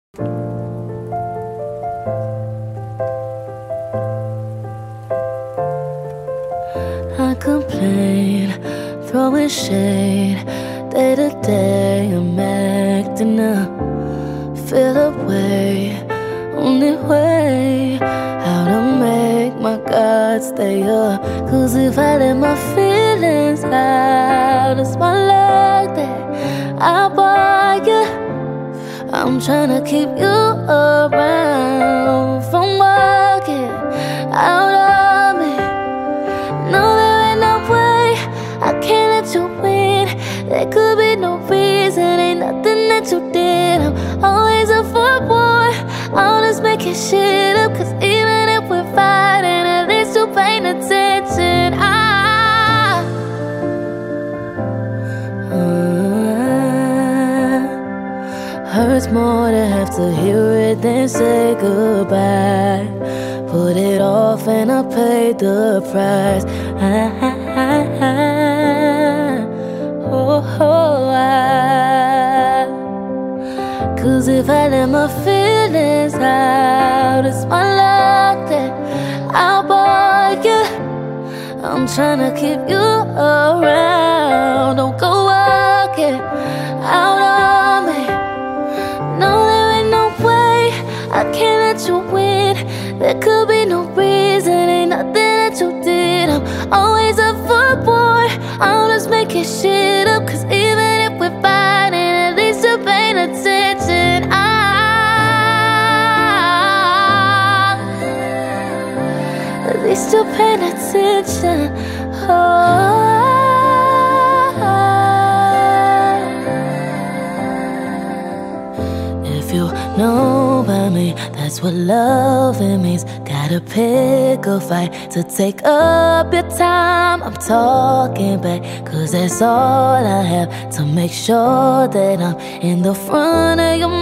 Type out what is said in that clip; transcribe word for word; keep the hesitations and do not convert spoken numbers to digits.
I complain, throwing shade. Day to day I'm acting up. Feel away, only way how to make my God stay up. Cause if I let my feelings out, it's my luck that I buy you. I'm tryna keep you around from working out of me. No, there ain't no way I can't let you win. There could be no reason, ain't nothing that you did. I'm always up for war, I'll just make it shit up. Cause even if we're fighting, at least you're paying attention. I, uh, hurts more to have to hear it than say goodbye. Put it off and I paid the price. I, I, I, oh, oh, I. Cause if I let my feelings out, it's my luck that I'll buy you. I'm tryna keep you around. Don't go walking out on me. No, there ain't no way I can't let you win. There could be no reason, ain't nothing that you did. I'm always up for war, I'll just make it shit up. Cause even if we're fighting, at least you're paying attention. I, at least you're paying attention. Oh, if you know about me, that's what loving means. Gotta pick a fight to take up your time. I'm talking back, cause that's all I have to make sure that I'm in the front of your mind.